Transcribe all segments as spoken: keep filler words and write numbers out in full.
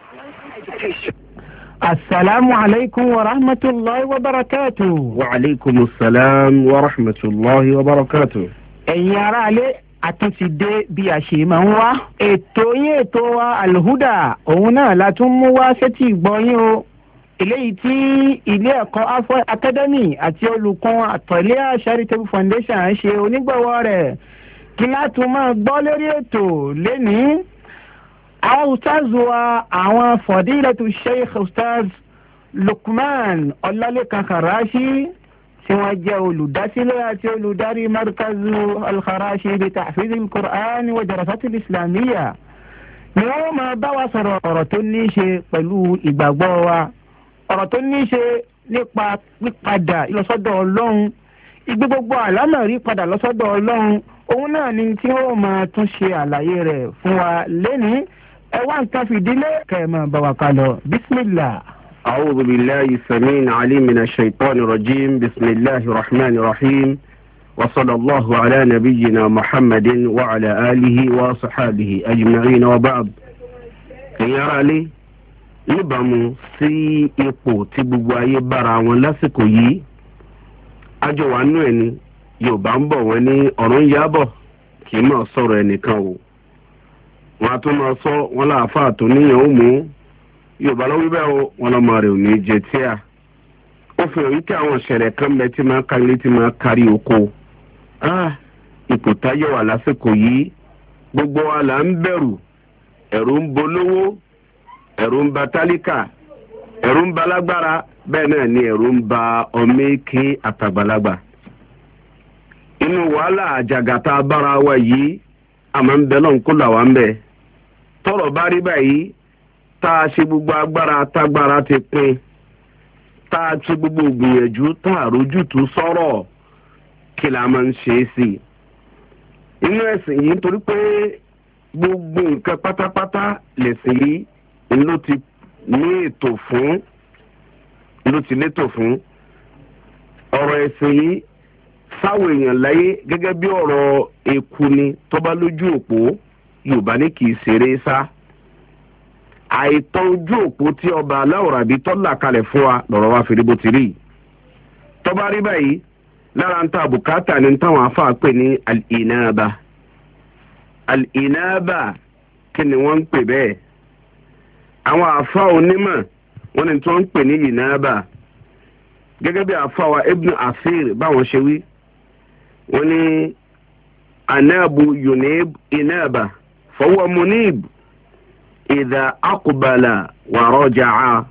Assalamu alaikum wa rahmatullahi wa barakatuh. Wa alaikum assalam wa rahmatullahi wa barakatuh. Ẹ̀yin ará alẹ́ àtúntì dé bí a ṣe máa ń wá. Ètò yín ètò wa Al-Huda òun náà la tún mú wá sétí ìgbọ́yín o. Eléyìí tí ilé ẹ̀kọ́ Afọ Academy àti olùkọ́ Àtọ̀lẹ́ Charitable Foundation ń ṣe onígbọ̀wọ́ rẹ̀. Kí látún máa gbọ́ lórí ètò lénìí. Àwọn ustaz wa àwọn Fadilatu Sheikh Ustaz Lukman Ọlálékan Kharashi tí wọ́n jẹ́ olùdásílẹ̀ àti olùdarí Markazu Al-Kharashi bi Tahfiz al-Qur'an wa Darasat al-Islamiyya ni wọ́n máa bá wa sọ̀rọ̀ ọ̀rọ̀ tó ní í ṣe pẹ̀lú ìgbàgbọ́ wa, ọ̀rọ̀ tó ní í ṣe nípa pípadà lọ́sọ́dọ̀ Ọlọ́run, ìgbé gbogbo àlámọ̀rí padà lọ́sọ́dọ̀ Ọlọ́run. Òun náà ni tí wọ́n máa tún ṣe àlàyé rẹ̀ fún wa lénìí. Ẹ wá nǹkan fìdílé kẹ́ ẹ máa bá wa kálọ. Bismillah. أعوذ بالله السميع العليم من الشيطان الرجيم. بسم الله الرحمن الرحيم. وصلى الله على نبينا محمد وعلى آله وصحابه أجمعين وبعد. يا علي níbàámu sí ipò tí gbogbo ayé bára wọn lásìkò yìí, àjọ wa nú ẹni Yorùbá ń bọ̀ wọ́n ní ọ̀run yábọ̀ kì í máa sọ̀rọ̀ ẹnìkan o. Wọ́n á tún máa sọ wọn láàfáà tó níyàn ó mú Yorùbá ló wí bẹ́ẹ̀ o, wọn lọ́mọ rẹ̀ ò ní jẹ tíà. Ó fi hàn wípé àwọn ìṣẹ̀lẹ̀ kan bẹ tí máa kárí tí máa kárí oko. Ipò táyé wà lásìkò yìí, gbogbo wa là ń bẹ̀rù. Ẹ̀rù ń bolówó, ẹ̀rù ń ba tálíkà, ẹ̀rù ń ba lágbára, bẹ́ẹ̀ náà ni ẹ̀rù ń ba ọmọ èké àtàgbàlagbà. Inú wàhálà àjàgàtà bára wa yìí, àmọ́ ń bẹ lọ́n kó là wá ń bẹ̀. Tọ́rọ̀ bá rí báyìí, tá a ṣe gbogbo agbára tágbára ti pin, tá a ṣe gbogbo ìgbìyànjú tá a rójútùú sọ̀rọ̀, kí la máa ń ṣe é sí i. Inú ẹ̀sìn yìí nítorí pé gbogbo nǹkan pátápátá lẹ̀sìn yìí ló ti ní ètò fún ló ti létò fún. Ọ̀rọ̀ ẹ̀sìn yìí sáwọn èèyàn láyé gẹ́gẹ́ bí ọ̀rọ̀ eku ni tó bá lójú òpó, Yorùbá ní kì í ṣeré sá. Àìtọ́ ojú òpó tí ọba aláwòrábí tọ́lá kalẹ̀ fún wa lọ́rọ̀ wa fi rí bó ti rí. Tó bá rí báyìí, lára ń ta bùkátà ní táwọn afáà pè ní al-inaba. Al-inaba kí ni wọ́n ń pè bẹ́ẹ̀? Àwọn àfáà onímọ̀ wọ́n ní tí wọ́n ń pè ní inaba. Gẹ́gẹ́ bí àfáà wa Ibn Asir báwọn ṣe wí, wọ́n ní anabu yunib inaba fahuwa munib إذا أقبل ورجع.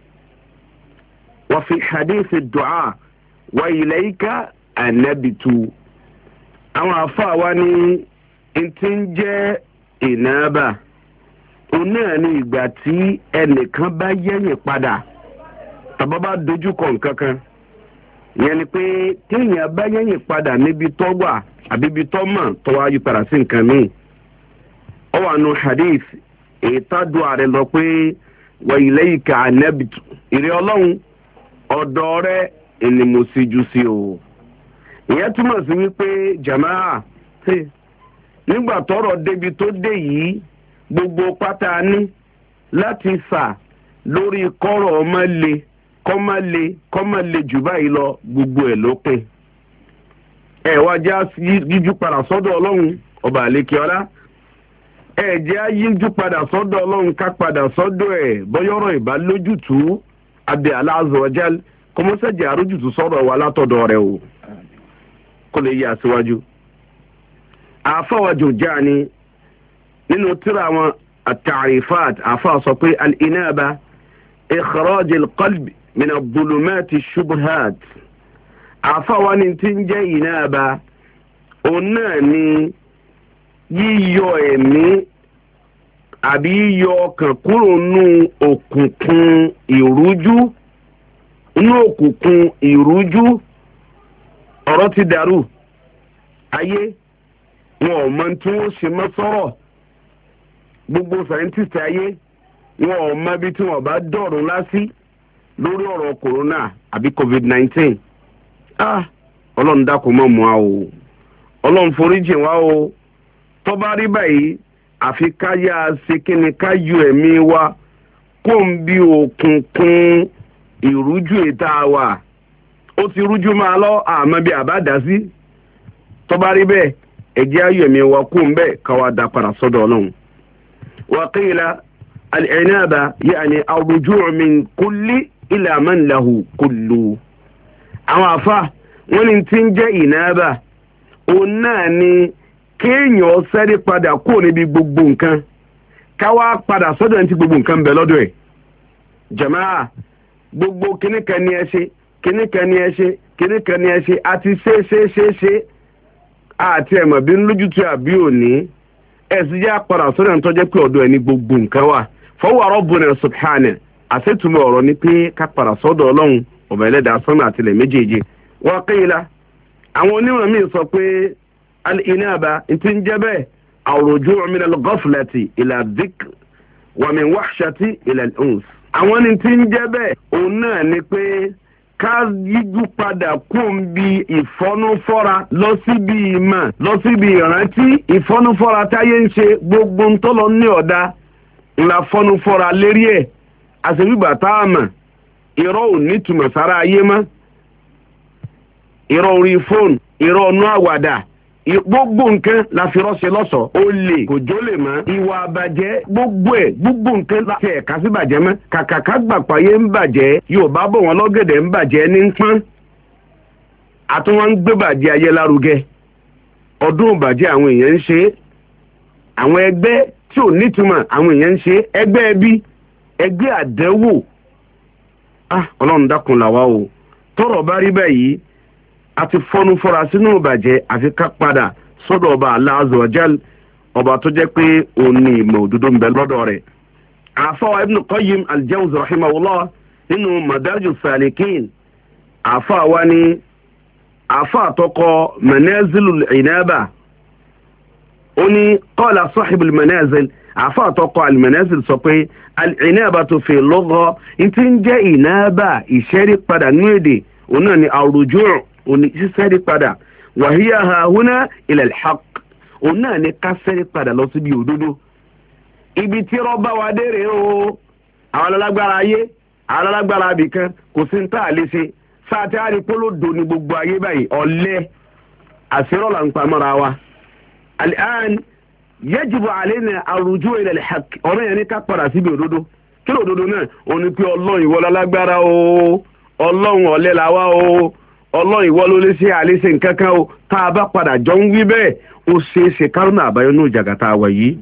وفي حديث الدعاء وإليك النبت. أما أفاواني انتنجى إنابة onáàní ìgbà tí ẹnìkan bá yẹ̀yìn padà tàbá bá dojú kọ nǹkan kan, ìyẹn ni pé téèyàn bá yẹ̀yìn padà níbi tó wà àbí ibi tó mọ̀ tó wá yí padà sí nǹkan míì. Ó wà nù hadith ìtàdù ààrẹ lọ pé wa ilayka anabtu, ìrẹ́ Ọlọ́run ọ̀dọ̀ rẹ̀ ni mo síjú sí o. Ìyẹn túmọ̀ sí wípé jàmáà nígbà tọ́rọ̀ débi tó dé yìí, gbogbo pátá ní láti fà lórí kọ́rọ̀ ọmọ le kọ́mọ le kọ́mọ le jù báyìí lọ, gbogbo ẹ̀ ló pin. Ẹ wá já yíjú padà sọ́dọ̀ Ọlọ́run ọba àlékè ọlá. Ẹ jẹ́ ayíjú padà sọ́dọ̀ Ọlọ́run ká padà sọ́dọ̀ ẹ̀ bọ́yọ́rọ̀ ìbá lójútùú abẹ́ Allah azza wa jal kọ́mọ́sẹ̀jẹ̀ àrójútùú sọ̀rọ̀ wa látọ̀dọ̀ rẹ̀ o kó lè yà síwájú. Àfáwájú já ni nínú tírà wọn at-ta'rifat, àfáà sọ pé al-inaba ikhraj al-qalb min adh-dhulumat ash-shubuhat. Àfáà wa ni tí ń jẹ́ inaba, òun náà ni yíyọ ẹ̀mí àbí yíyọ ọkàn kúrò nú òkùnkùn ìrújú, nú òkùnkùn ìrújú. Ọ̀rọ̀ ti dàrú, ayé wọn ò mọ tí wọ́n ṣe mọ́ sọ̀rọ̀. Gbogbo scientist ayé wọn ò mọ bí tí wọ́n bá dọ̀rùn lásì lórí ọ̀rọ̀ corona àbí covid nineteen. Ah, Ọlọ́run dákun mọ́ mu wa o, Ọlọ́run foríjì wa o. Tó bá rí báyìí, àfi ká yá ṣe kíni ká yọ ẹ̀mí wa kó ń bí òkùnkùn ìrújú ìta wà ó ti rújú máa lọ àmọ́ bí àbádá sí tó bá rí bẹ́ẹ̀ ẹ̀jẹ̀ ayọ̀mí wa kó ń bẹ́ẹ̀ káwa dá padà sọ́dọ̀ ọlọ́run. wa qila al-inaba ya'ni ar-ruju' min kulli ila man lahu kullu. àwọn àfa wọn ni ti ń jẹ́ ìnáàbà òun náà ni kéèyàn sẹ́rí padà kó níbi gbogbo nǹkan káwá padà sọ́dọ̀ ní ti gbogbo nǹkan bẹ̀ lọ́dọ̀ ẹ̀. jàmáà gbogbo kìnnìkan ni ẹ ṣe kìnnìkan ni ẹ ṣe kìnnìkan ni ẹ ṣe àti ṣe ṣe ṣe ṣe àti ẹ̀mọ̀ bí lójútu àbí òní ẹ̀sìn jẹ́ padà sọ́dọ̀ ní tọ́jẹ́ pé ọ̀dọ̀ ẹ̀ ní gbogbo nǹkan wà. fahuwa rabbuna subhanahu àṣetúmọ̀ ọ̀rọ̀ ni pé ká padà sọ́dọ̀ ọlọ́run ọ̀bà ẹlẹ́dàá sọ́nà àtìlẹ̀ méjèèjì. wa qila àwọn onímọ̀ míì sọ pé al-inaba ti ń jẹ́ bẹ́ẹ̀ ar-ruju' min al-ghaflati ila dhikr wa min wahshati ila al-uns. àwọn ni ti ń jẹ́ bẹ́ẹ̀ òun náà ni pé ká yíjú padà kún bí ìfọ́núfọ́ra lọ síbi ìmọ̀ lọ síbi ìrántí ìfọ́núfọ́ra táyé ń ṣe gbogbo ń tọ́lọ ní ọ̀dà ńlá fọ́núfọ́ra lérí ẹ̀ àṣebíbà tá a mọ̀ irọ́ ò ní túmọ̀ sára ayé mọ́ irọ́ orí fóònù irọ́ ọ̀nà àwàdà gbogbo nǹkan la fi rọ́ṣẹ́ lọ́sọ̀ọ́ ó lè kò jó lè mọ́ ìwà àbàjẹ́ gbogbo ẹ̀ gbogbo nǹkan láti ẹ̀ka sí bàjẹ́ mọ́ kàkà ká gbàpáyé ń bàjẹ́ Yorùbá bọ̀ wọ́n lọ́gẹ̀dẹ̀ ń bàjẹ́ ní ń pọ́n àtúwọ́n ń gbé bàjẹ́ ayé lárugẹ ọdún ìbàjẹ́ àwọn èèyàn ń ṣe àwọn ẹgbẹ́ tí ò nítumọ̀ àwọn èèyàn ń ṣe ẹgbẹ́ ẹbí ẹgbẹ́ àdẹ́wò ah Ọlọ́run dákun làwa o tọ́rọ̀ bá rí báyìí àti fọ́nú fọ́ra sínú ìbàjẹ́ àfi ká padà sọ́dọ̀ ọba Allah azza wa jal ọba tó jẹ́ pé òun ní ìmọ̀ òdodo ń bẹ lọ́dọ̀ rẹ̀. àfọwọ́ Ibn Qayyim al-Jawzi rahimahullah nínú Madarij Salikin àfọwọ́ wa ní àfọwọ́ àtọkọ Manazilul Inaba ó ní qala sahibul manazil àfọwọ́ àtọkọ al-manazil sọ pé al-inabatu fi lugha ìtí ń jẹ́ ìnáàbà ìṣẹ́rí padà ní èdè òun náà ni ar-ruju' òní sísẹ́rí padà wàhíyá ha húná ila al-haqq òun náà ní ká sẹ́rí padà lọ síbi òdodo. ibi tí rọ́bà wa dére o àwọn alágbára ayé àwọn alágbára abìkan kò sí ní tá a lè ṣe sáàtì àrípólódò ní gbogbo ayé báyìí ọ̀lẹ́ àṣírọ́ là ń pamọ́ra wa. al-an yajibu alayna ar-ruju' ila al-haqq ọ̀rọ̀ yẹn ní ká padà síbi òdodo kí ló òdodo náà òun ni pé ọlọ́run ìwọ lálágbára o ọlọ́run ọ̀lẹ́ làwa o ọlọ́run ìwọ ló lè ṣe àléṣe nǹkan kan o tá a bá padà jọ ń wí bẹ́ẹ̀ ó ṣeé ṣe kárùnà àbáyọ ní ìjàgàtà wà yìí.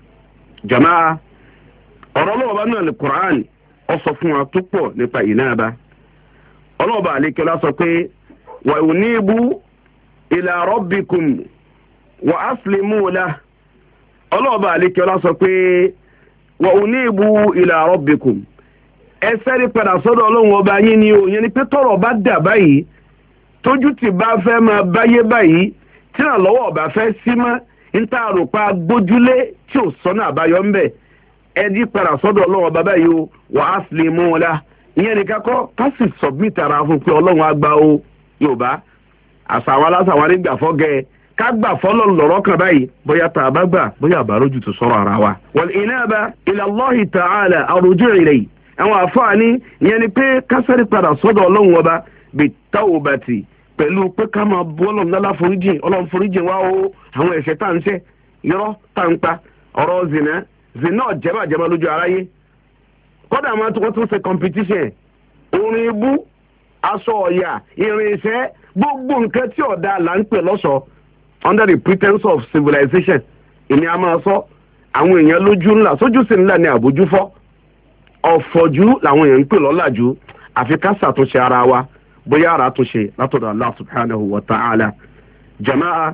jàmáà ọ̀rọ̀ ọlọ́ọ̀bá náà ní Qur'an ó sọ fún wa tó pọ̀ nípa ìnáàbá. ọlọ́ọ̀bá àlékẹ́lá sọ pé wa unibu ila rabbikum wa aslimu lahu. ọlọ́ọ̀bá àlékẹ́lá sọ pé wa unibu ila rabbikum ẹ sẹ́rí padà sọ́dọ̀ ọlọ́run ọba yín ni o yẹn ni pé tọ́rọ̀ bá dà báyìí tójú ti bá fẹ́ máa báyé báyìí tí náà lọ́wọ́ ọba fẹ́ sí mọ́ ń tà rò pa gbójúlé tí ò sọ́nà àbáyọ ń bẹ̀ ẹ dí padà sọ́dọ̀ ọlọ́run ọba báyìí o wa aslimu lahu ìyẹn ni kakọ́ ká sì submit ara fún pé ọlọ́run á gbà o Yorùbá àṣà àwọn aláṣà wa nígbà fọ́gẹ́ ká gbà fọ́lọ́run lọ́rọ́ kan báyìí bóyá tá a bá gbà bóyá àbárójú tó sọ̀rọ̀ ara wa. wal inaba ila Allahi ta'ala ar-ruju' ilayhi àwọn àfáàní ìyẹn ni pé kásárì padà sọ́dọ̀ ọlọ́run ọba bí tawbati pẹ̀lú pé ká máa bú ọlọ́run lọ́la foríjìn ọlọ́run foríjìn wá o àwọn ẹ̀ṣẹ̀ tá à ń ṣẹ̀ irọ́ tá à ń pa ọ̀rọ̀ zina zina ọ̀jẹ̀bàjẹ̀bà lójú aráyé kọ́dà máa tún wọ́n tún ṣe competition orin ibú aṣọ ọ̀yà irinṣẹ́ gbogbo nǹkan tí ọ̀dà là ń pè lọ́ṣọ̀ọ́ under the pretense of civilization ìní a máa sọ àwọn èèyàn lójú ńlá sójú sí ńlá ní àbójúfọ́ ọ̀fọ̀jú làwọn èèyàn ń pè lọ́làjú àfi ká ṣàtúnṣe ara wa bóyá ara túnṣe látọ̀dọ̀ Allah subhanahu wa ta'ala. jama'a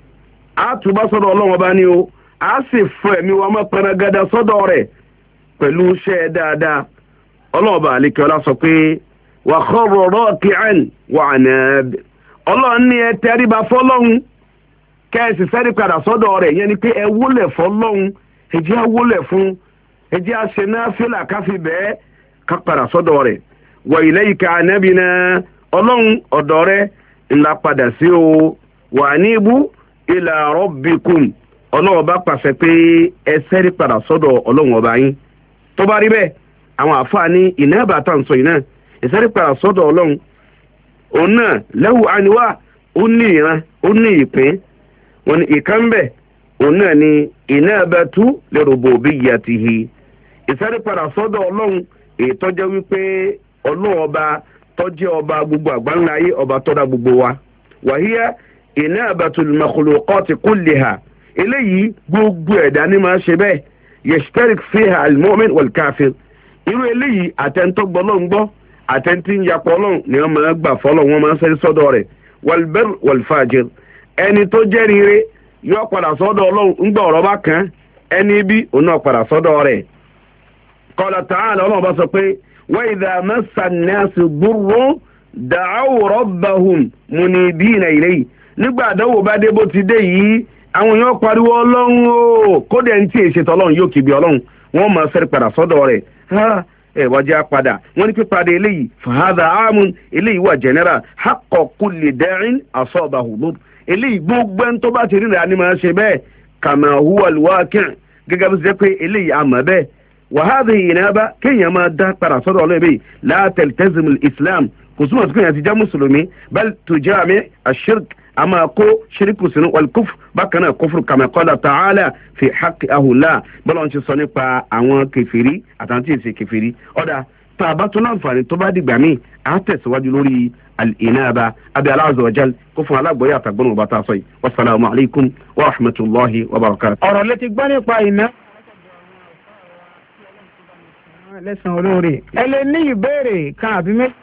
a túbọ̀ sọ́dọ̀ ọlọ́wọ́n bá ní o a sì fún ẹ̀mí wa mọ́ pẹrẹgẹdẹ sọ́dọ̀ rẹ̀ pẹ̀lú iṣẹ́ dáadáa. ọlọ́wọ́n bá àlekẹ́ ọlá sọ pé wa kharra raki'an wa anab ọlọ́run ní ẹ tẹríba fọ́lọ́hun kẹ́ẹ̀sì sẹ́rí padà sọ́dọ̀ rẹ̀ yẹn ni pé ẹ wólẹ̀ fọ́lọ́hun ẹ jẹ́ á wólẹ̀ fún ẹ jẹ́ á ṣe náfílà káfí bẹ́ẹ̀ ká padà sọ́dọ̀ rẹ̀ wa ilayka anabina ọlọ́run ọ̀dọ̀ rẹ̀ ńlá padà sí o wa anibu ila rabbikum ọlọ́run bá pàṣẹ pé ẹ sẹ́rí padà sọ́dọ̀ ọlọ́run ọba yín tó bá rí bẹ́ẹ̀ àwọn àfáà ní ìnáàbà tá à ń sọ yìí náà ìsẹ́rí padà sọ́dọ̀ ọlọ́run òun náà lẹ́wù àníwá ó ní ìran ó ní ìpín wọn ni ìkan bẹ̀ òun náà ni ìnáàbàtú li rububiyyatihi ìsẹ́rí padà sọ́dọ̀ ọlọ́run èyí tó jẹ́ wípé ọlọ́run ọba tó jẹ́ ọba gbogbo àgbáńlá ayé ọba tó dá gbogbo wa wàhíyá ìnáàbàtul makhluqati kulliha eléyìí gbogbo ẹ̀dá ni máa ṣe bẹ́ẹ̀ yashtarik fiha al-mu'min wal-kafir irú eléyìí àtẹ̀ntọ́ gbọ́lọ́n gbọ́ àtẹ̀ntì ń yapọ̀ ọlọ́run ni wọ́n máa gbà fọlọ́ wọn máa ń sẹ́rí sọ́dọ̀ rẹ̀ wal-barr wal-fajir ẹni tó jẹ́ rere yóò padà sọ́dọ̀ ọlọ́run ń gbọ́ ọ̀rọ̀ bá kan ẹni bí òun náà padà sọ́dọ̀ rẹ̀ qala ta'ala ọlọ́run bá sọ pé wa idha massa an-nasu durrun da'aw rabbahum munibina ilayhi nígbà àdánwò bá dé bó ti dé yìí àwọn èèyàn pariwo ọlọ́run o kódà ní tí èsì tọ́lọ́run yóò kíbi ọlọ́run wọ́n máa sẹ́rí padà sọ́dọ̀ rẹ̀ ẹ wájú apádà wọ́n ní pípadà eléyìí fàhádà ámùn eléyìí wà general haqqa kulli da'in asabahu lub eléyìí gbogbo ẹni tó bá ti rí rẹ̀ ni máa ṣe bẹ́ẹ̀ kama huwa al-waqi' gẹ́gẹ́ bí ṣe pé eléyìí àmọ́ bẹ́ẹ̀ wa hadhihi inaba kéèyàn máa dá padà sọ́dọ̀ ọlọ́run bẹ́ẹ̀ la taltazimu al-islam kò súnmọ́ sí kéèyàn ti jẹ́ mùsùlùmí bal tujami ash-shirk ama ko shiriku sinu wal kufr bákan náà kufru kama qala ta'ala fi haqqi ahula bọ́lá ń ṣe sọ nípa àwọn kẹfìrí àtàntí èsì kẹfìrí ọ̀dà tá a bá tún láǹfààní tó bá dìgbà míì á tẹ̀síwájú lórí al-inaba abi Allah azza wa jal kó fún alágbóyè àtàgbọ́n ọba tá a sọ yìí wasalaamu alaykum wa rahmatulahi wa barakatuh. ọ̀rọ̀ létí gbọ́ nípa iná lẹ́sàn-án olóore ẹ lè ní ìbéèrè kan àbí méjì.